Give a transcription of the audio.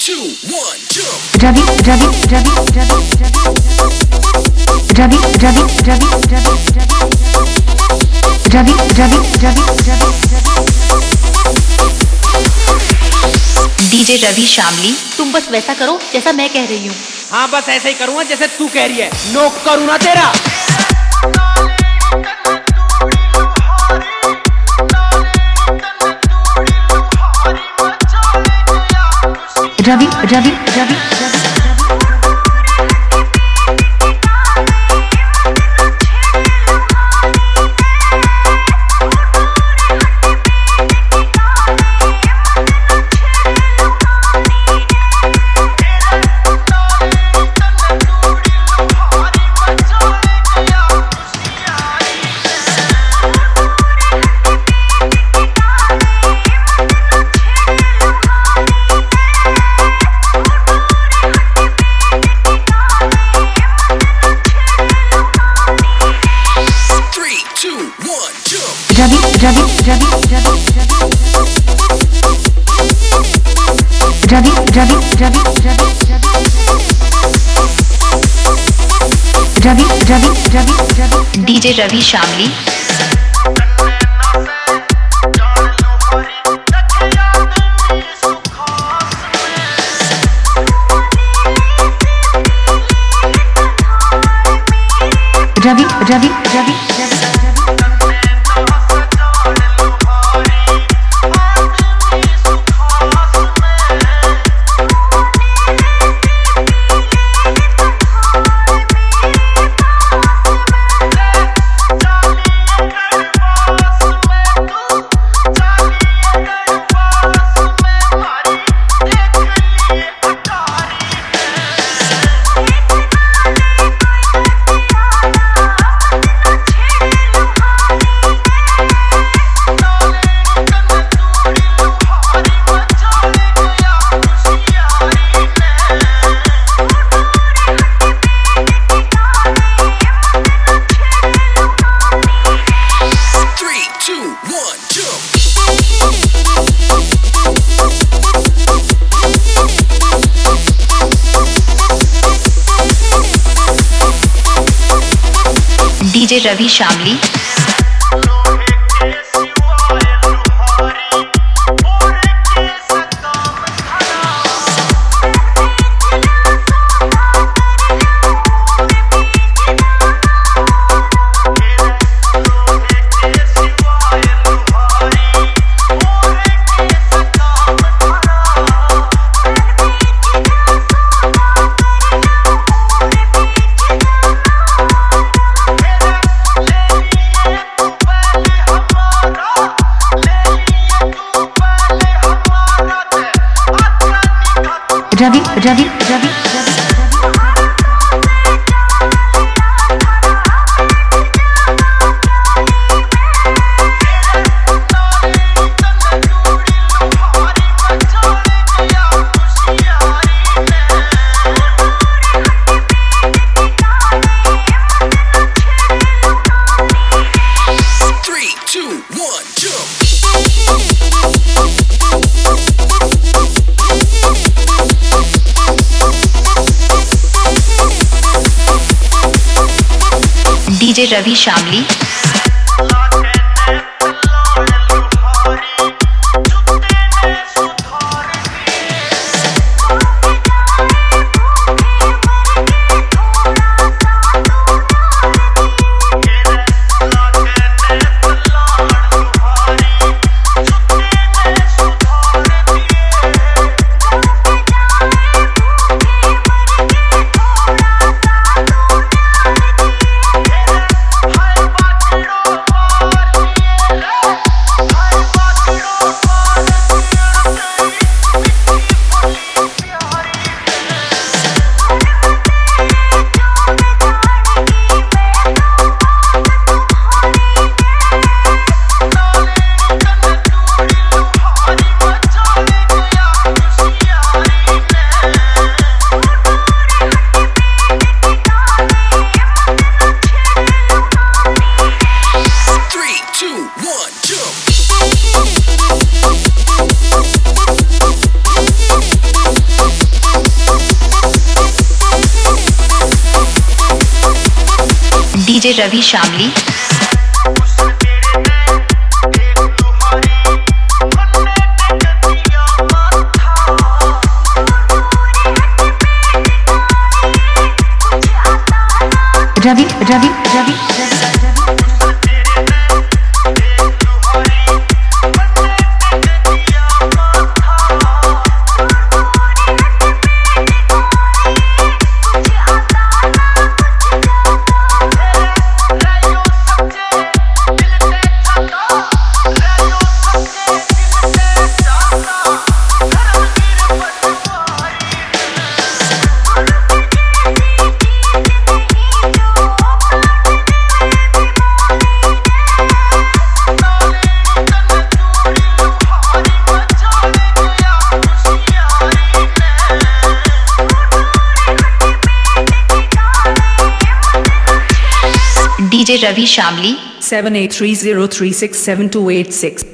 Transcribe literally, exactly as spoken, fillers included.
two, one, jump. Ravi, Ravi, Ravi, Ravi, Ravi, Ravi, Ravi, Ravi, Ravi, Ravi, Ravi, Ravi. DJ Ravi Shamli, तुम बस वैसा करो जैसा मैं कह रही हूँ। हाँ बस ऐसा ही करूँगा जैसे तू कह रही है। नोक करूँ ना तेरा। Ravi, Ravi, Ravi, Ravi. Ravi, Ravi, Ravi, Ravi, Ravi, Ravi, Ravi, Ravi, Ravi, Ravi, Ravi, Ravi. DJ Ravi Shamli. Ravi, Ravi, Ravi, Ravi. DJ Ravi Shamli. Ravi, Ravi, Ravi, Ravi. Three, two, one, jump. DJ Ravi Shamli. Bye. DJ Ravi Shamli Ravi Ravi Ravi DJ Ravi Shamli seven eight three zero three six seven two eight six